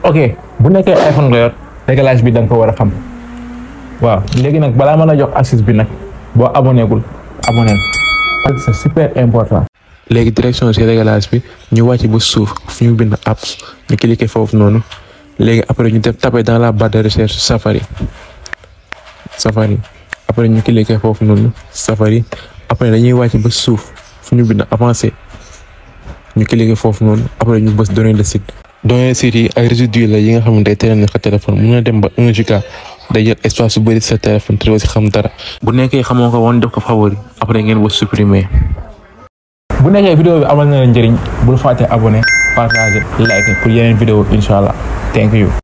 ok bu nekkee iPhone nga yor réglage bi da nga ko war a xam waaw léegi nag balaa mën a jox access bi nag boo abonné gul abonné c'est super important. léegi direction ci réglage bi ñu wàcc ba suuf fu ñu bind apps ñu cliquer foofu noonu léegi après ñu def taper dans la barre de recherche Safari après ñu cliquer foofu noonu Safari après dañuy wàcc ba suuf fu ñu bind avancé ñu cliquer foofu noonu après ñu bës données de site. données de site yi ay résidus la yi nga xamante ne teel na sa téléphone mën na dem ba 1 giga day jël espace bu bëri sa téléphone te doo si xam dara. bu nekkee xamoo ko woon def ko favori après ngeen bës supprimer. bu nekkee vidéo bi amal na la njëriñ bul fàtte abonné partager like pour yeneen vidéo incha allah thank you.